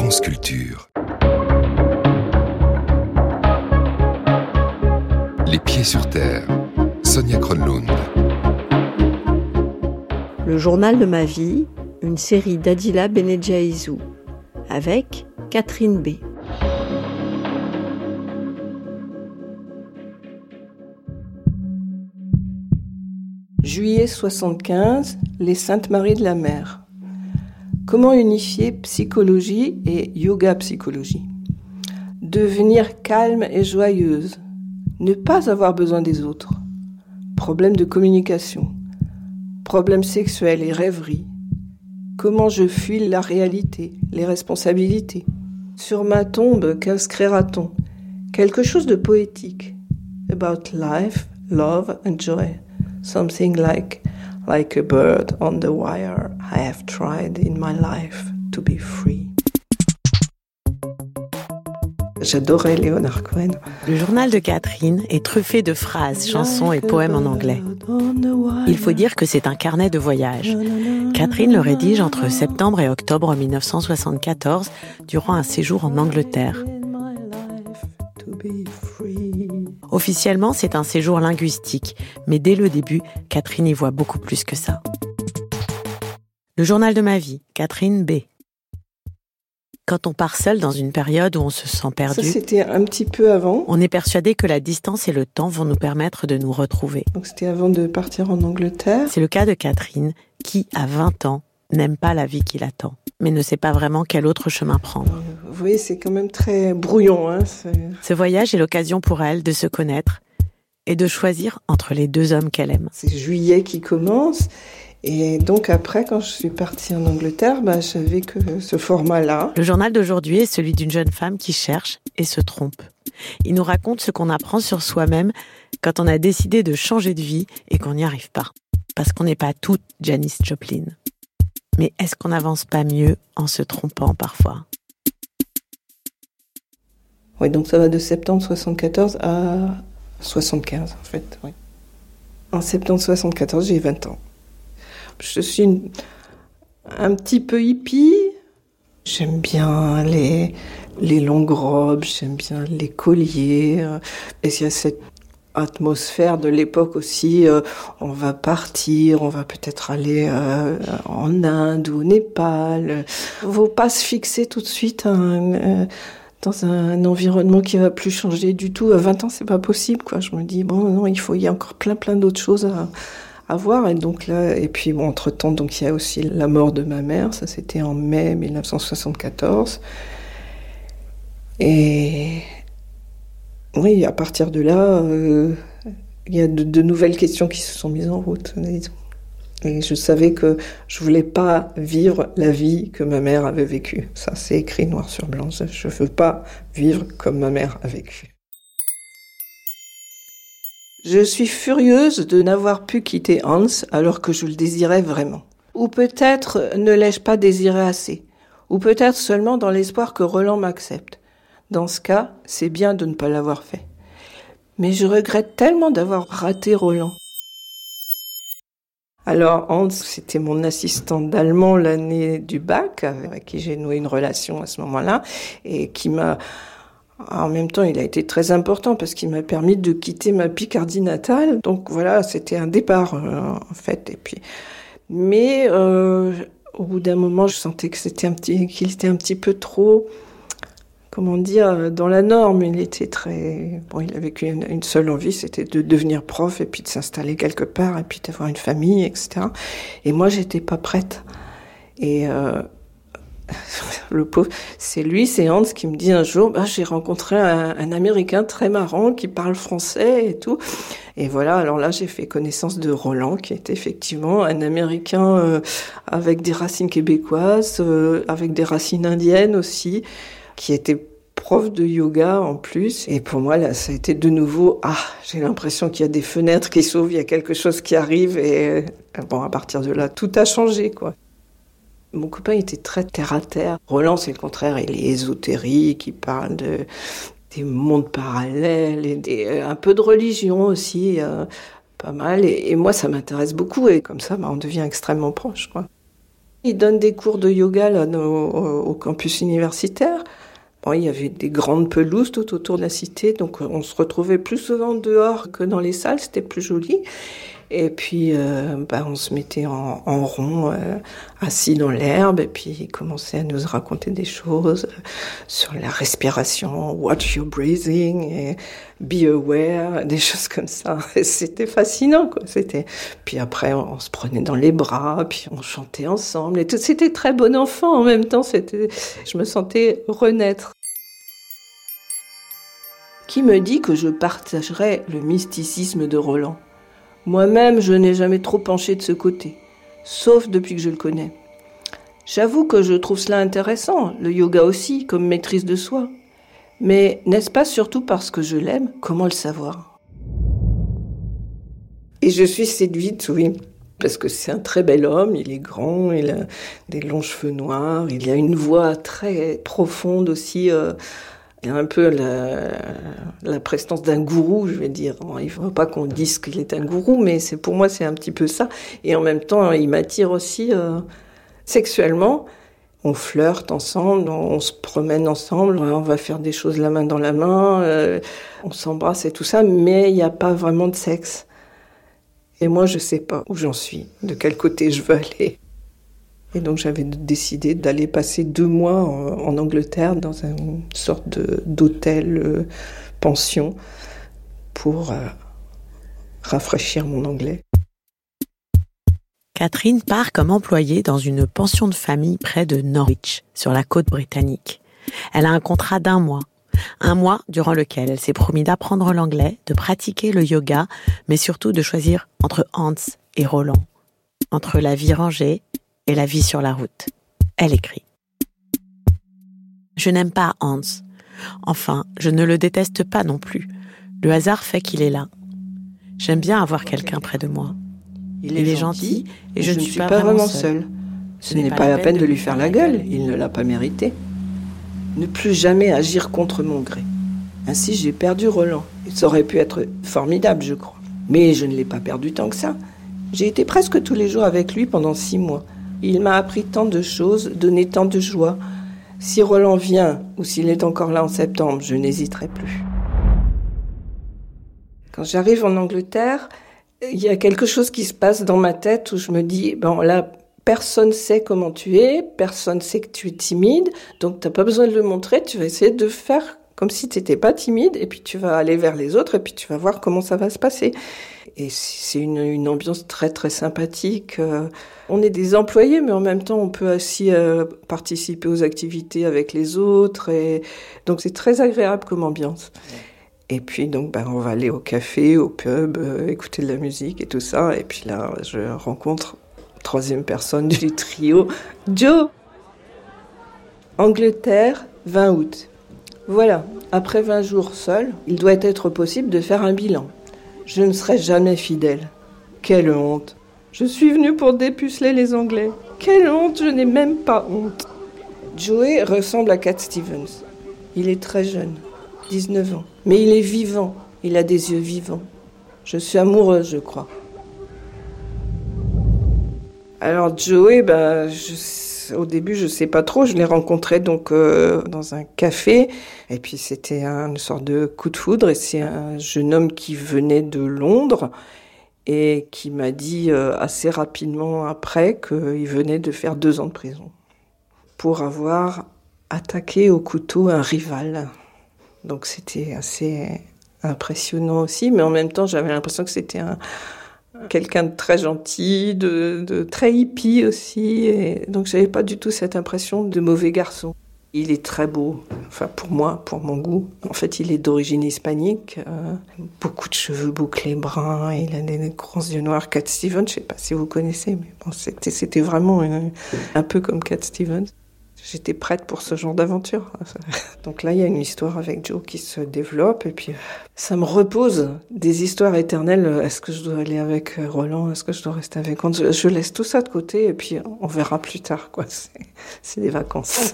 France Culture. Les pieds sur terre. Sonia Kronlund. Le journal de ma vie, une série d'Adila Benedjaïzou, avec Catherine B. Juillet 75, les Saintes Maries de la Mer. Comment unifier psychologie et yoga-psychologie? Devenir calme et joyeuse. Ne pas avoir besoin des autres. Problème de communication. Problèmes sexuels et rêveries. Comment je fuis la réalité, les responsabilités. Sur ma tombe, qu'inscrira-t-on? Quelque chose de poétique. About life, love and joy. Something like a bird on the wire. I have tried in my life to be free. J'adorais Leonard Cohen. Le journal de Catherine est truffé de phrases, chansons et poèmes en anglais. Il faut dire que c'est un carnet de voyage. Catherine le rédige entre septembre et octobre 1974, durant un séjour en Angleterre. Officiellement, c'est un séjour linguistique, mais dès le début, Catherine y voit beaucoup plus que ça. Le journal de ma vie, Catherine B. Quand on part seul dans une période où on se sent perdu, ça c'était un petit peu avant. On est persuadé que la distance et le temps vont nous permettre de nous retrouver. Donc c'était avant de partir en Angleterre. C'est le cas de Catherine, qui, à 20 ans, n'aime pas la vie qui l'attend, mais ne sait pas vraiment quel autre chemin prendre. Vous voyez, c'est quand même très brouillon. Ce voyage est l'occasion pour elle de se connaître et de choisir entre les deux hommes qu'elle aime. C'est juillet qui commence. Et donc après, quand je suis partie en Angleterre, j'avais que ce format-là. Le journal d'aujourd'hui est celui d'une jeune femme qui cherche et se trompe. Il nous raconte ce qu'on apprend sur soi-même quand on a décidé de changer de vie et qu'on n'y arrive pas. Parce qu'on n'est pas toutes Janis Joplin. Mais est-ce qu'on n'avance pas mieux en se trompant parfois? Oui, donc ça va de septembre 74 à 75 en fait. Oui. En septembre 74, j'ai 20 ans. Je suis un petit peu hippie. J'aime bien les longues robes, j'aime bien les colliers. Et il y a cette atmosphère de l'époque aussi. On va partir, on va peut-être aller en Inde ou au Népal. Il ne faut pas se fixer tout de suite dans un environnement qui ne va plus changer du tout. À 20 ans, c'est pas possible, quoi. Je me dis, non, il y a encore plein d'autres choses à voir. Et donc là, et puis entre-temps, donc il y a aussi la mort de ma mère. Ça, c'était en mai 1974. Et oui, à partir de là, il y a de nouvelles questions qui se sont mises en route. Et je savais que je voulais pas vivre la vie que ma mère avait vécue. Ça, c'est écrit noir sur blanc. Je veux pas vivre comme ma mère a vécu. Je suis furieuse de n'avoir pu quitter Hans alors que je le désirais vraiment. Ou peut-être ne l'ai-je pas désiré assez. Ou peut-être seulement dans l'espoir que Roland m'accepte. Dans ce cas, c'est bien de ne pas l'avoir fait. Mais je regrette tellement d'avoir raté Roland. Alors Hans, c'était mon assistant d'allemand l'année du bac, avec qui j'ai noué une relation à ce moment-là, et qui m'a... En même temps, il a été très important parce qu'il m'a permis de quitter ma Picardie natale. Donc voilà, c'était un départ en fait. Et puis, mais au bout d'un moment, je sentais que qu'il était un petit peu trop, comment dire, dans la norme. Il était très, il avait qu'une seule envie, c'était de devenir prof et puis de s'installer quelque part et puis d'avoir une famille, etc. Et moi, j'étais pas prête. Et le pauvre, c'est Hans qui me dit un jour, j'ai rencontré un Américain très marrant qui parle français et tout. Et voilà, alors là, j'ai fait connaissance de Roland, qui est effectivement un Américain avec des racines québécoises, avec des racines indiennes aussi, qui était prof de yoga en plus. Et pour moi, là, ça a été de nouveau, j'ai l'impression qu'il y a des fenêtres qui s'ouvrent, il y a quelque chose qui arrive. Et à partir de là, tout a changé, quoi. Mon copain était très terre-à-terre. Roland, c'est le contraire, il est ésotérique, il parle des mondes parallèles, et un peu de religion aussi, pas mal. Et moi, ça m'intéresse beaucoup, et comme ça, on devient extrêmement proche, quoi. Il donne des cours de yoga là, au campus universitaire. Bon, il y avait des grandes pelouses tout autour de la cité, donc on se retrouvait plus souvent dehors que dans les salles, c'était plus joli. Et puis, on se mettait en rond, assis dans l'herbe, et puis il commençait à nous raconter des choses sur la respiration, watch your breathing, et be aware, des choses comme ça. Et c'était fascinant, quoi. Puis après, on se prenait dans les bras, puis on chantait ensemble, et tout. C'était très bon enfant en même temps. Je me sentais renaître. Qui me dit que je partagerais le mysticisme de Roland ? Moi-même, je n'ai jamais trop penché de ce côté, sauf depuis que je le connais. J'avoue que je trouve cela intéressant, le yoga aussi, comme maîtrise de soi. Mais n'est-ce pas surtout parce que je l'aime ? Comment le savoir ? Et je suis séduite, oui, parce que c'est un très bel homme, il est grand, il a des longs cheveux noirs, il a une voix très profonde aussi. Il a un peu la prestance d'un gourou, je vais dire. Bon, il ne faut pas qu'on dise qu'il est un gourou, mais pour moi, c'est un petit peu ça. Et en même temps, il m'attire aussi sexuellement. On flirte ensemble, on se promène ensemble, on va faire des choses la main dans la main, on s'embrasse et tout ça, mais il n'y a pas vraiment de sexe. Et moi, je ne sais pas où j'en suis, de quel côté je veux aller. Et donc j'avais décidé d'aller passer 2 mois en Angleterre dans une sorte d'hôtel pension pour rafraîchir mon anglais. Catherine part comme employée dans une pension de famille près de Norwich, sur la côte britannique. Elle a un contrat d'1 mois. 1 mois durant lequel elle s'est promis d'apprendre l'anglais, de pratiquer le yoga, mais surtout de choisir entre Hans et Roland, entre la vie rangée et la vie sur la route. Elle écrit. Je n'aime pas Hans. Enfin, je ne le déteste pas non plus. Le hasard fait qu'il est là. J'aime bien avoir quelqu'un près de moi. Il est gentil et je ne suis pas vraiment seule. Ce n'est pas la peine de lui faire la gueule, il ne l'a pas mérité. Ne plus jamais agir contre mon gré. Ainsi, j'ai perdu Roland. Ça aurait pu être formidable, je crois. Mais je ne l'ai pas perdu tant que ça. J'ai été presque tous les jours avec lui pendant 6 mois. Il m'a appris tant de choses, donné tant de joie. Si Roland vient, ou s'il est encore là en septembre, je n'hésiterai plus. Quand j'arrive en Angleterre, il y a quelque chose qui se passe dans ma tête où je me dis, là, personne sait comment tu es, personne sait que tu es timide, donc tu n'as pas besoin de le montrer, tu vas essayer de faire comme si tu n'étais pas timide, et puis tu vas aller vers les autres, et puis tu vas voir comment ça va se passer. Et c'est une ambiance très très sympathique. On est des employés, mais en même temps on peut aussi participer aux activités avec les autres, et donc c'est très agréable comme ambiance. Et puis donc on va aller au café, au pub, écouter de la musique et tout ça, et puis là je rencontre 3e personne du trio, Joe. Angleterre, 20 août. Voilà, après 20 jours seul, il doit être possible de faire un bilan. Je ne serai jamais fidèle. Quelle honte. Je suis venue pour dépuceler les Anglais. Quelle honte, je n'ai même pas honte. Joey ressemble à Cat Stevens. Il est très jeune, 19 ans. Mais il est vivant, il a des yeux vivants. Je suis amoureuse, je crois. Alors Joey, au début, je sais pas trop. Je l'ai rencontré donc dans un café, et puis c'était une sorte de coup de foudre. Et c'est un jeune homme qui venait de Londres et qui m'a dit assez rapidement après qu'il venait de faire 2 ans de prison pour avoir attaqué au couteau un rival. Donc c'était assez impressionnant aussi, mais en même temps, j'avais l'impression que c'était quelqu'un de très gentil, de très hippie aussi, et donc j'avais pas du tout cette impression de mauvais garçon. Il est très beau, enfin pour moi, pour mon goût. En fait, il est d'origine hispanique, beaucoup de cheveux bouclés bruns, il a des grands yeux noirs. Cat Stevens, je sais pas si vous connaissez, mais bon, c'était vraiment un peu comme Cat Stevens. J'étais prête pour ce genre d'aventure. Donc là, il y a une histoire avec Joe qui se développe, et puis ça me repose des histoires éternelles. Est-ce que je dois aller avec Roland? Est-ce que je dois rester avec Hans? Je laisse tout ça de côté, et puis on verra plus tard, quoi. C'est des vacances.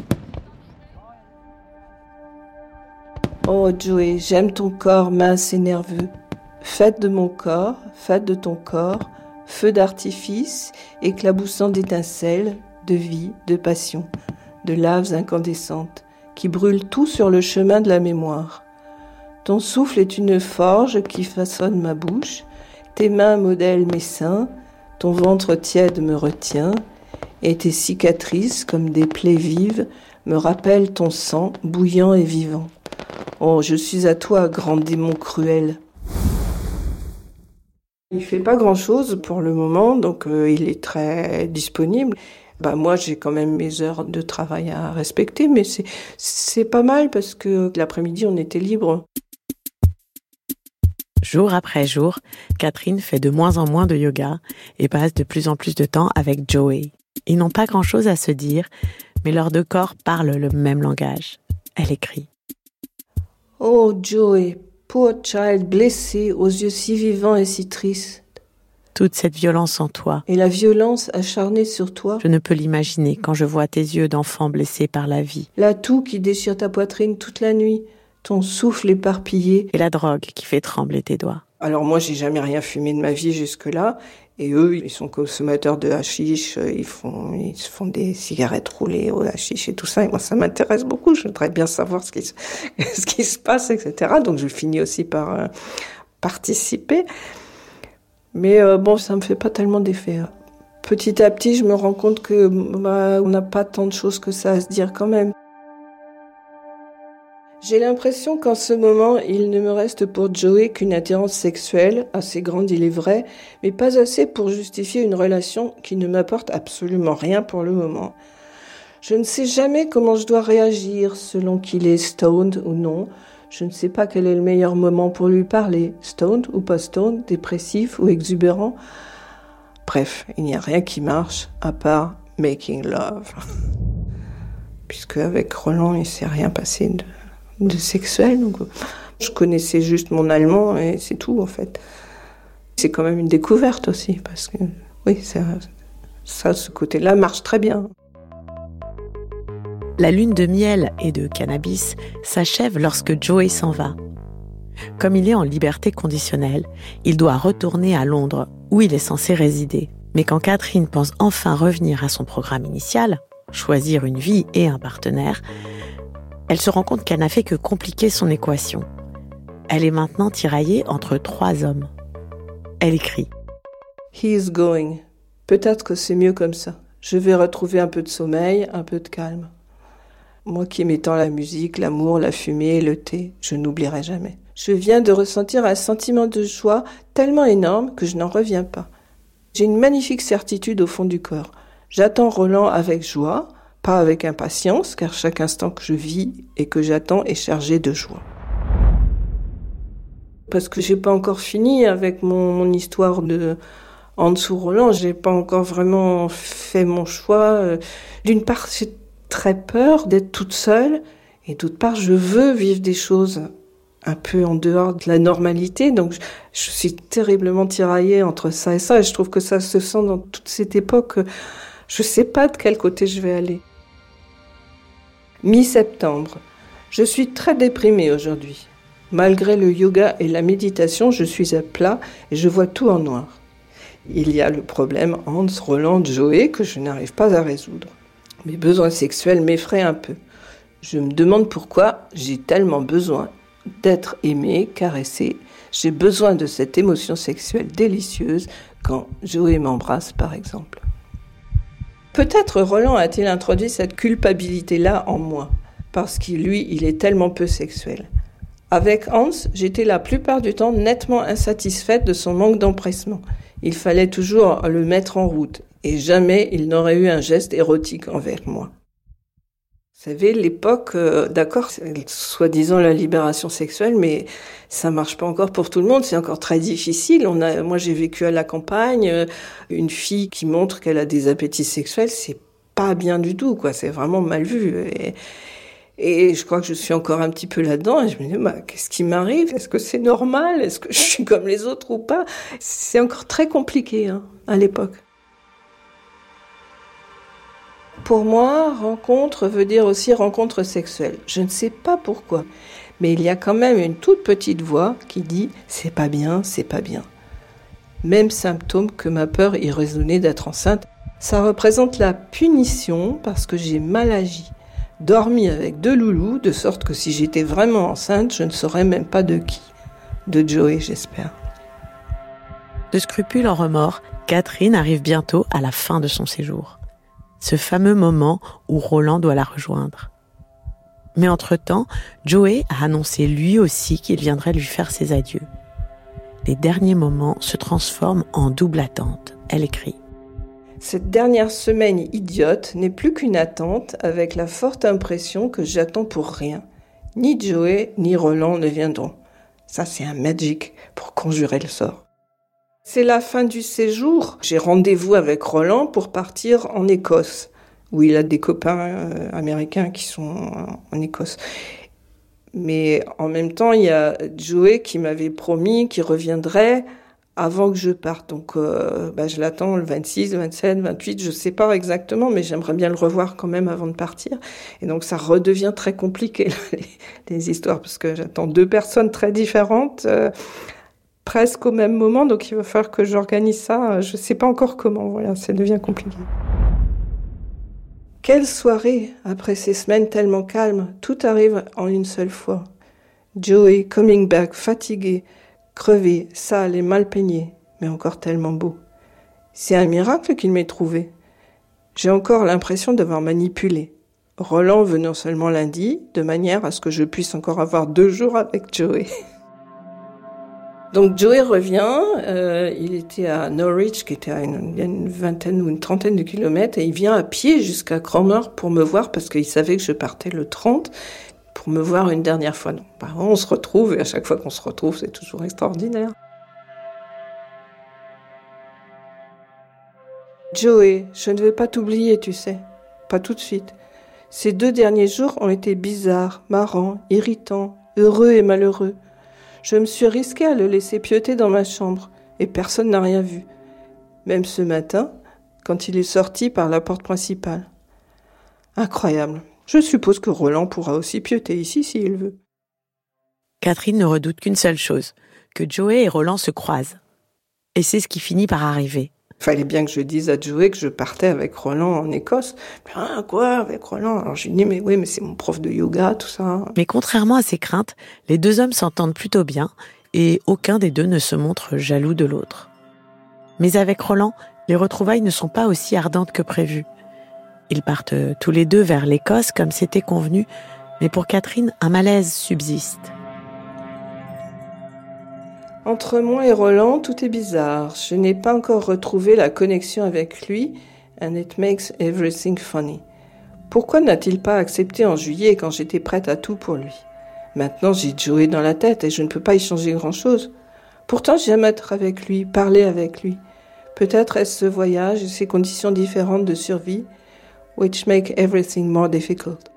Oh Joey, j'aime ton corps mince et nerveux. Faites de mon corps, faites de ton corps feu d'artifice, éclaboussant d'étincelles, de vie, de passion, de laves incandescentes, qui brûlent tout sur le chemin de la mémoire. Ton souffle est une forge qui façonne ma bouche, tes mains modèlent mes seins, ton ventre tiède me retient, et tes cicatrices, comme des plaies vives, me rappellent ton sang bouillant et vivant. Oh, je suis à toi, grand démon cruel. Il fait pas grand-chose pour le moment, donc il est très disponible. Moi, j'ai quand même mes heures de travail à respecter, mais c'est pas mal parce que l'après-midi, on était libre. Jour après jour, Catherine fait de moins en moins de yoga et passe de plus en plus de temps avec Joey. Ils n'ont pas grand-chose à se dire, mais leurs deux corps parlent le même langage. Elle écrit. Oh, Joey, poor child blessé, aux yeux si vivants et si tristes. Toute cette violence en toi. Et la violence acharnée sur toi. Je ne peux l'imaginer quand je vois tes yeux d'enfant blessés par la vie. La toux qui déchire ta poitrine toute la nuit, ton souffle éparpillé. Et la drogue qui fait trembler tes doigts. Alors moi, j'ai jamais rien fumé de ma vie jusque-là. Et eux, ils sont consommateurs de hashish, ils se font des cigarettes roulées au hashish et tout ça. Et moi, ça m'intéresse beaucoup. Je voudrais bien savoir ce qui se passe, etc. Donc, je finis aussi par participer. Mais ça me fait pas tellement d'effet. Petit à petit, je me rends compte que on n'a pas tant de choses que ça à se dire quand même. J'ai l'impression qu'en ce moment, il ne me reste pour Joey qu'une attirance sexuelle, assez grande il est vrai, mais pas assez pour justifier une relation qui ne m'apporte absolument rien pour le moment. Je ne sais jamais comment je dois réagir, selon qu'il est stoned ou non. Je ne sais pas quel est le meilleur moment pour lui parler, stoned ou pas stoned, dépressif ou exubérant. Bref, il n'y a rien qui marche, à part making love. Puisque avec Roland, il ne s'est rien passé de sexuel. Donc je connaissais juste mon allemand et c'est tout en fait. C'est quand même une découverte aussi parce que oui, ça ce côté-là marche très bien. La lune de miel et de cannabis s'achève lorsque Joey s'en va. Comme il est en liberté conditionnelle, il doit retourner à Londres où il est censé résider. Mais quand Catherine pense enfin revenir à son programme initial, choisir une vie et un partenaire, elle se rend compte qu'elle n'a fait que compliquer son équation. Elle est maintenant tiraillée entre 3 hommes. Elle écrit « He is going. Peut-être que c'est mieux comme ça. Je vais retrouver un peu de sommeil, un peu de calme. Moi qui aimais tant la musique, l'amour, la fumée, le thé, je n'oublierai jamais. Je viens de ressentir un sentiment de joie tellement énorme que je n'en reviens pas. J'ai une magnifique certitude au fond du corps. J'attends Roland avec joie, pas avec impatience, car chaque instant que je vis et que j'attends est chargé de joie. Parce que j'ai pas encore fini avec mon histoire de en dessous Roland, j'ai pas encore vraiment fait mon choix. D'une part, j'ai très peur d'être toute seule, et d'autre part, je veux vivre des choses un peu en dehors de la normalité, donc je suis terriblement tiraillée entre ça et ça, et je trouve que ça se sent dans toute cette époque. Je sais pas de quel côté je vais aller. Mi-septembre. Je suis très déprimée aujourd'hui. Malgré le yoga et la méditation, je suis à plat et je vois tout en noir. Il y a le problème Hans, Roland, Joey que je n'arrive pas à résoudre. Mes besoins sexuels m'effraient un peu. Je me demande pourquoi j'ai tellement besoin d'être aimée, caressée. J'ai besoin de cette émotion sexuelle délicieuse quand Joey m'embrasse, par exemple. Peut-être Roland a-t-il introduit cette culpabilité-là en moi, parce que lui, il est tellement peu sexuel. Avec Hans, j'étais la plupart du temps nettement insatisfaite de son manque d'empressement. Il fallait toujours le mettre en route, et jamais il n'aurait eu un geste érotique envers moi. Vous savez, l'époque, d'accord, c'est soi-disant la libération sexuelle, mais ça marche pas encore pour tout le monde, c'est encore très difficile. Moi, j'ai vécu à la campagne, une fille qui montre qu'elle a des appétits sexuels, c'est pas bien du tout, quoi, c'est vraiment mal vu. Et je crois que je suis encore un petit peu là-dedans, et je me dis, qu'est-ce qui m'arrive? Est-ce que c'est normal? Est-ce que je suis comme les autres ou pas? C'est encore très compliqué, à l'époque. Pour moi, rencontre veut dire aussi rencontre sexuelle. Je ne sais pas pourquoi, mais il y a quand même une toute petite voix qui dit « c'est pas bien, c'est pas bien ». Mêmes symptômes que ma peur irraisonnée d'être enceinte. Ça représente la punition parce que j'ai mal agi. Dormi avec 2 loulous, de sorte que si j'étais vraiment enceinte, je ne saurais même pas de qui. De Joey, j'espère. De scrupules en remords, Catherine arrive bientôt à la fin de son séjour. Ce fameux moment où Roland doit la rejoindre. Mais entre-temps, Joey a annoncé lui aussi qu'il viendrait lui faire ses adieux. Les derniers moments se transforment en double attente. Elle écrit : Cette dernière semaine idiote n'est plus qu'une attente avec la forte impression que j'attends pour rien. Ni Joey ni Roland ne viendront. Ça, c'est un magic pour conjurer le sort. C'est la fin du séjour. J'ai rendez-vous avec Roland pour partir en Écosse, où il a des copains américains qui sont en Écosse. Mais en même temps, il y a Joey qui m'avait promis qu'il reviendrait avant que je parte. Donc, je l'attends le 26, 27, 28, je sais pas exactement, mais j'aimerais bien le revoir quand même avant de partir. Et donc, ça redevient très compliqué, là, les histoires, parce que j'attends 2 personnes très différentes, presque au même moment. Donc, il va falloir que j'organise ça. Je sais pas encore comment. Voilà, ça devient compliqué. Quelle soirée, après ces semaines tellement calmes, tout arrive en une seule fois. Joey, coming back, fatigué, crevé, sale et mal peigné, mais encore tellement beau. C'est un miracle qu'il m'ait trouvé. J'ai encore l'impression d'avoir manipulé. Roland venant seulement lundi, de manière à ce que je puisse encore avoir 2 jours avec Joey. Donc Joey revient, il était à Norwich, qui était à une vingtaine ou une trentaine de kilomètres, et il vient à pied jusqu'à Cromer pour me voir, parce qu'il savait que je partais le 30, pour me voir une dernière fois. Donc, on se retrouve, et à chaque fois qu'on se retrouve, c'est toujours extraordinaire. Joey, je ne vais pas t'oublier, tu sais. Pas tout de suite. Ces 2 derniers jours ont été bizarres, marrants, irritants, heureux et malheureux. Je me suis risquée à le laisser pieuter dans ma chambre, et personne n'a rien vu. Même ce matin, quand il est sorti par la porte principale. Incroyable. Je suppose que Roland pourra aussi pieuter ici s'il veut. Catherine ne redoute qu'une seule chose, que Joey et Roland se croisent. Et c'est ce qui finit par arriver. Il fallait bien que je dise à Joey que je partais avec Roland en Écosse. Quoi, avec Roland ? Alors je lui dis, mais oui, mais c'est mon prof de yoga, tout ça. Mais contrairement à ses craintes, les 2 hommes s'entendent plutôt bien et aucun des 2 ne se montre jaloux de l'autre. Mais avec Roland, les retrouvailles ne sont pas aussi ardentes que prévu. Ils partent tous les 2 vers l'Écosse comme c'était convenu, mais pour Catherine, un malaise subsiste. Entre moi et Roland, tout est bizarre. Je n'ai pas encore retrouvé la connexion avec lui, and it makes everything funny. Pourquoi n'a-t-il pas accepté en juillet quand j'étais prête à tout pour lui ? Maintenant, j'ai Joey dans la tête et je ne peux pas y changer grand-chose. Pourtant, j'aime être avec lui, parler avec lui. Peut-être est-ce ce voyage et ces conditions différentes de survie which make everything more difficult.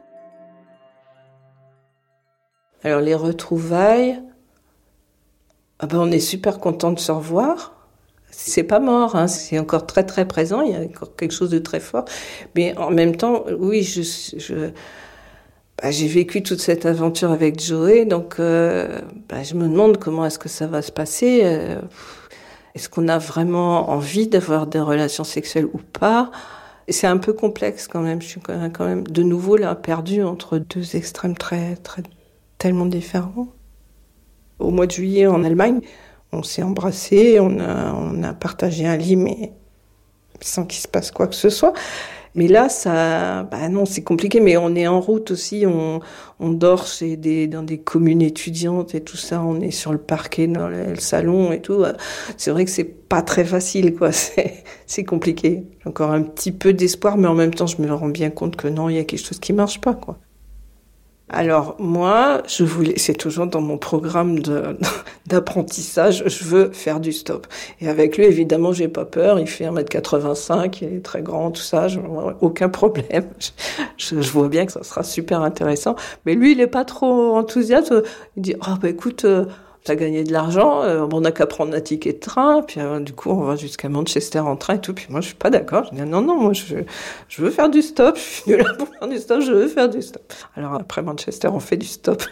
Alors, les retrouvailles... on est super content de se revoir. C'est pas mort, hein. C'est encore très très présent, il y a encore quelque chose de très fort. Mais en même temps, oui, j'ai vécu toute cette aventure avec Joey, donc je me demande comment est-ce que ça va se passer. Est-ce qu'on a vraiment envie d'avoir des relations sexuelles ou pas ? Et c'est un peu complexe quand même. Je suis quand même de nouveau là perdue entre 2 extrêmes très très tellement différents. Au mois de juillet, en Allemagne, on s'est embrassés, on a partagé un lit, mais sans qu'il se passe quoi que ce soit. Mais là, non, c'est compliqué, mais on est en route aussi, on dort dans des communes étudiantes et tout ça, on est sur le parquet, dans le salon et tout. C'est vrai que c'est pas très facile, quoi, c'est compliqué. J'ai encore un petit peu d'espoir, mais en même temps, je me rends bien compte que non, il y a quelque chose qui marche pas, quoi. Alors moi, c'est toujours dans mon programme d'apprentissage, je veux faire du stop. Et avec lui, évidemment, j'ai pas peur, il fait 1m85, il est très grand, tout ça, aucun problème. Je vois bien que ça sera super intéressant. Mais lui, il est pas trop enthousiaste. Il dit, écoute, t'as gagné de l'argent, on n'a qu'à prendre un ticket de train, puis du coup, on va jusqu'à Manchester en train et tout. Puis moi, je suis pas d'accord. Je dis, non, moi, je veux faire du stop. Je suis venue là pour faire du stop, je veux faire du stop. Alors après Manchester, on fait du stop.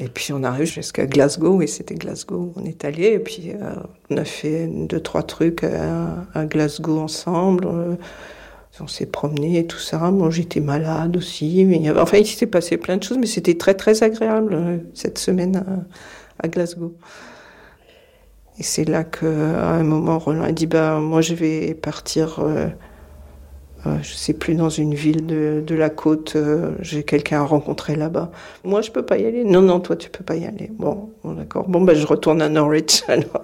Et puis on arrive jusqu'à Glasgow, et c'était Glasgow où on est allé. Et puis on a fait 2-3 trucs à Glasgow ensemble. On s'est promené et tout ça. Moi, j'étais malade aussi. Mais il s'est passé plein de choses, mais c'était très, très agréable cette semaine à Glasgow. Et c'est là qu'à un moment, Roland a dit moi, je vais partir, je sais plus, dans une ville de la côte. J'ai quelqu'un à rencontrer là-bas. Moi, je peux pas y aller. Non, toi, tu peux pas y aller. Bon d'accord. Je retourne à Norwich alors.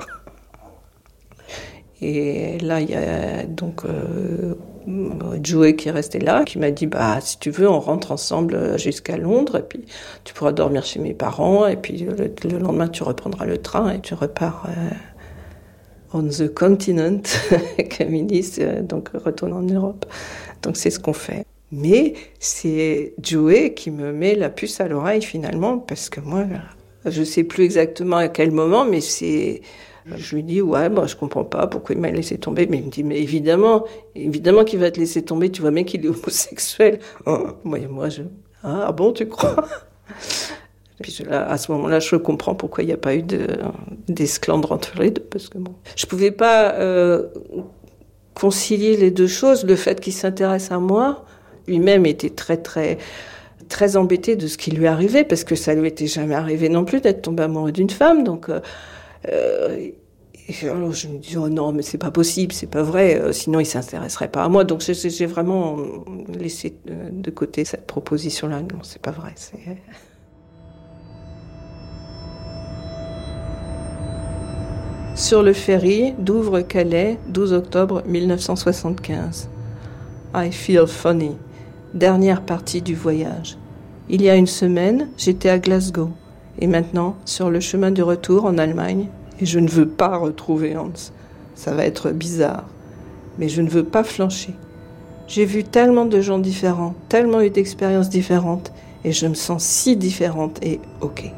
Et là, il y a donc Joey qui est resté là, qui m'a dit si tu veux, on rentre ensemble jusqu'à Londres, et puis tu pourras dormir chez mes parents, et puis le lendemain, tu reprendras le train et tu repars on the continent, comme ils disent, donc retourne en Europe. Donc c'est ce qu'on fait. Mais c'est Joey qui me met la puce à l'oreille finalement, parce que moi, je sais plus exactement à quel moment, mais c'est... Je lui dis, je comprends pas pourquoi il m'a laissé tomber. Mais il me dit, mais évidemment qu'il va te laisser tomber, tu vois bien qu'il est homosexuel. Ah bon, tu crois? Puis à ce moment-là, je comprends pourquoi il n'y a pas eu d'esclandre entre les deux. Parce que je pouvais pas concilier les deux choses. Le fait qu'il s'intéresse à moi, lui-même était très, très, très embêté de ce qui lui arrivait, parce que ça lui était jamais arrivé non plus d'être tombé amoureux d'une femme. Donc... alors je me dis non, mais c'est pas possible, c'est pas vrai, sinon il s'intéresserait pas à moi. Donc j'ai vraiment laissé de côté cette proposition-là. Non, c'est pas vrai. Sur le ferry Douvres-Calais, 12 octobre 1975. I feel funny. Dernière partie du voyage. Il y a une semaine, j'étais à Glasgow. Et maintenant, sur le chemin du retour en Allemagne, et je ne veux pas retrouver Hans. Ça va être bizarre, mais je ne veux pas flancher. J'ai vu tellement de gens différents, tellement eu d'expériences différentes, et je me sens si différente et ok.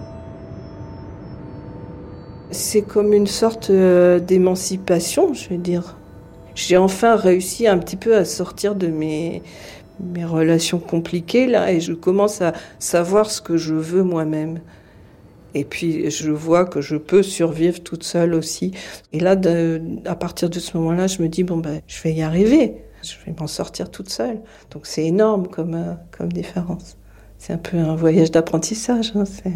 C'est comme une sorte d'émancipation, je veux dire. J'ai enfin réussi un petit peu à sortir de mes relations compliquées là, et je commence à savoir ce que je veux moi-même. Et puis je vois que je peux survivre toute seule aussi. Et là, à partir de ce moment-là, je me dis je vais y arriver, je vais m'en sortir toute seule. Donc c'est énorme comme différence. C'est un peu un voyage d'apprentissage.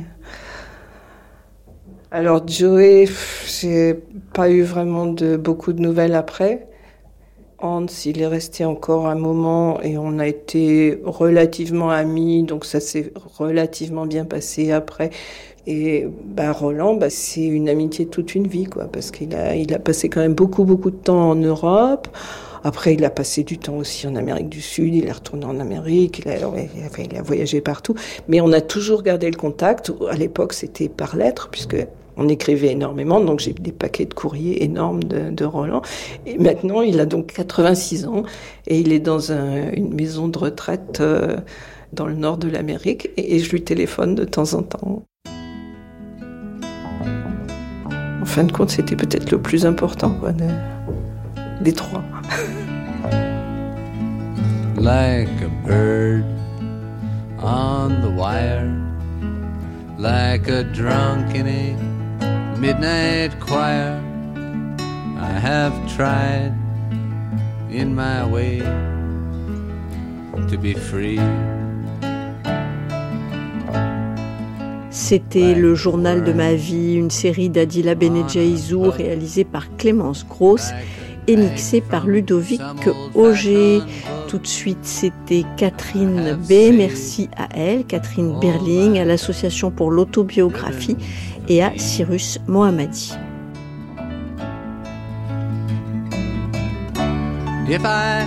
Alors Joey, j'ai pas eu vraiment beaucoup de nouvelles après. Hans, il est resté encore un moment et on a été relativement amis, donc ça s'est relativement bien passé après. Et Roland, c'est une amitié de toute une vie, quoi, parce qu'il a passé quand même beaucoup de temps en Europe. Après, il a passé du temps aussi en Amérique du Sud, il est retourné en Amérique, il a voyagé partout. Mais on a toujours gardé le contact. À l'époque, c'était par lettres, puisque on écrivait énormément, donc j'ai des paquets de courriers énormes de Roland. Et maintenant, il a donc 86 ans et il est dans une maison de retraite dans le nord de l'Amérique et je lui téléphone de temps en temps. En fin de compte, c'était peut-être le plus important des trois. Like a bird on the wire, like a drunk in a midnight choir, I have tried in my way to be free. C'était Le journal de ma vie, une série d'Adila Benedjaïzou réalisée par Clémence Gross et mixée par Ludovic Auger. Tout de suite, c'était Catherine B. Merci à elle, Catherine Birling, à l'Association pour l'autobiographie et à Cyrus Mohammadi. If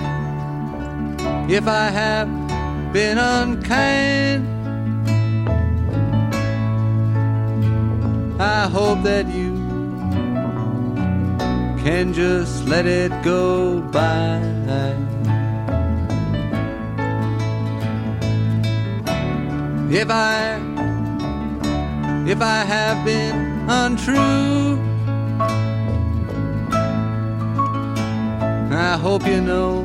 I have been unkind, I hope that you can just let it go by. If I have been untrue, I hope you know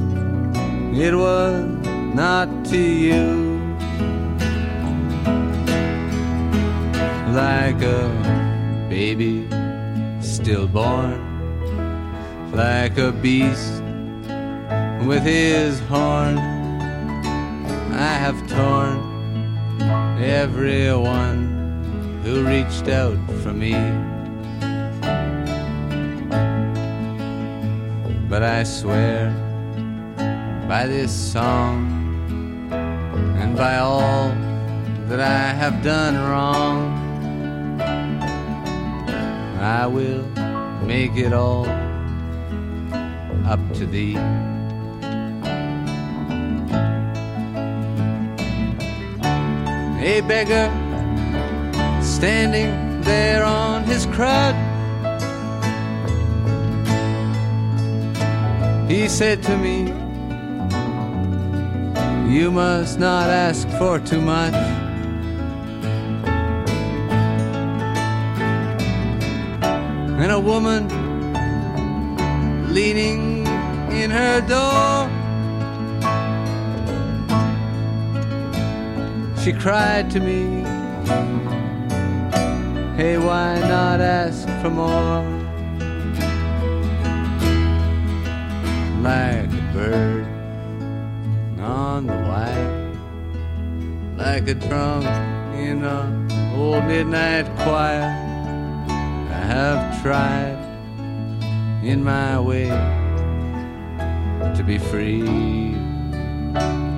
it was not to you. like a baby stillborn, like a beast with his horn. I have torn everyone who reached out for me, but I swear by this song and by all that I have done wrong, I will make it all up to thee. A beggar standing there on his crutch, he said to me, you must not ask for too much. And a woman leaning in her door, she cried to me, hey, why not ask for more? Like a bird on the wire, like a drunk in an old midnight choir, I have tried in my way to be free.